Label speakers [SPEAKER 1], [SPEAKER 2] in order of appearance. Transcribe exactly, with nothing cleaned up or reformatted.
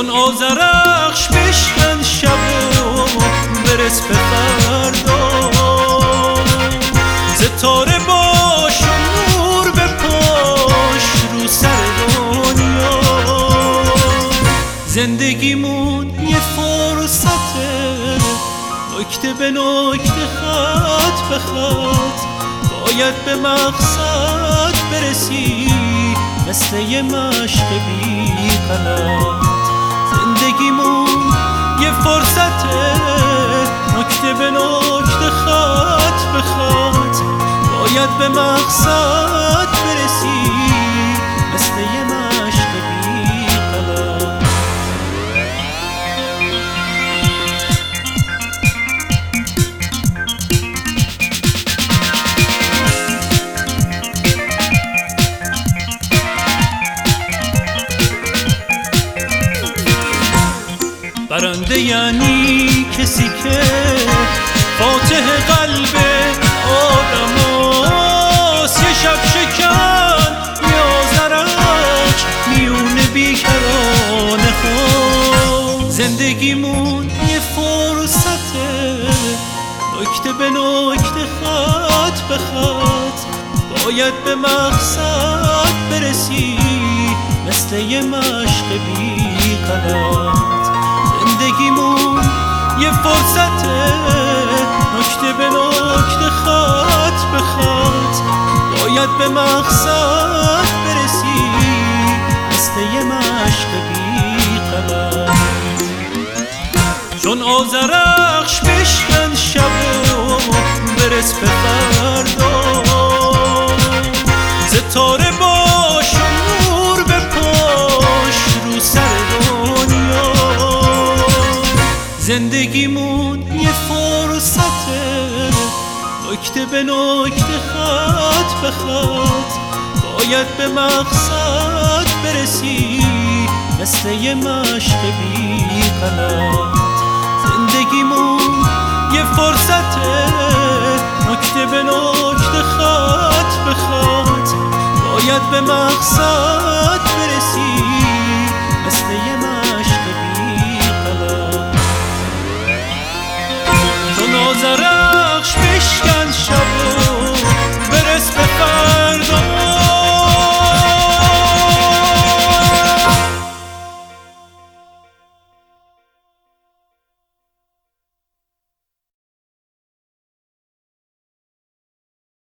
[SPEAKER 1] چون آذرخش بشکن شب و برس به فردا، ستاره باش و نور بپاش رو سر دنیا. زندگیمون یه فرصته، نکته به نکته خط به خط باید به مقصد برسی، مثل یه مشق بی غلط. زندگیمون یه فرصته، نکته به نکته خط به خط باید به مقصد برسی، مثل یه مشق بی غلط. برنده یعنی کسی که فاتح قلب آدماست، یه شب شکن یا آذرخش میون بیکرانه ها. زندگیمون یه فرصته، نکته به نکته خط به خط باید به مقصد برسی، مثل یه مشق بی غلط. زندگیمون یه فرصته، نکته به نکته خط به خط باید به مقصد برسی، مثل یه مشق بی غلط. چون آذرخش بشکن شب و برس به فردا، ستاره باش و نور بپاش رو سر دنیا. زندگیمون یه فرصته، نکته به نکته خط به خط باید به مقصد برسی، مثل یه مشق بی غلط. زندگیمون یه فرصته، نکته به نکته خط به خط باید به مقصد